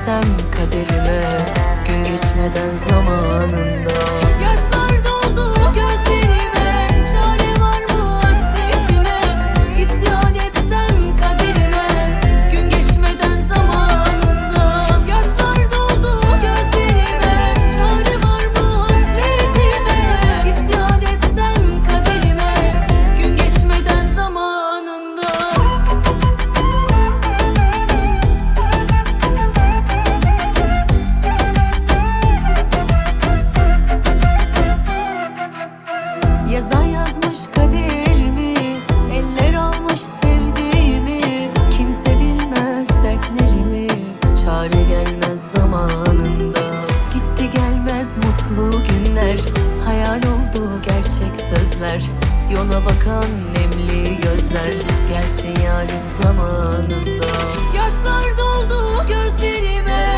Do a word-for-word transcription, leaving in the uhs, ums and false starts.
etsem kaderime, gün geçmeden zamanında. Yaşlar doldu gözlerime, çare var mı hasretime? İsyan etsem kaderime, gün geçmeden zamanında. Yaşlar doldu gözlerime, çare var mı hasretime? İsyan etsem kaderime, gün geçmeden zamanında. Yazan yazmış kaderimi, eller almış sevdiğimi. Kimse bilmez dertlerimi, çare gelmez zamanında. Gitti gelmez mutlu günler, hayal oldu gerçek sözler. Yola bakan nemli gözler, gelsin yarim zamanında. Yaşlar doldu gözlerime,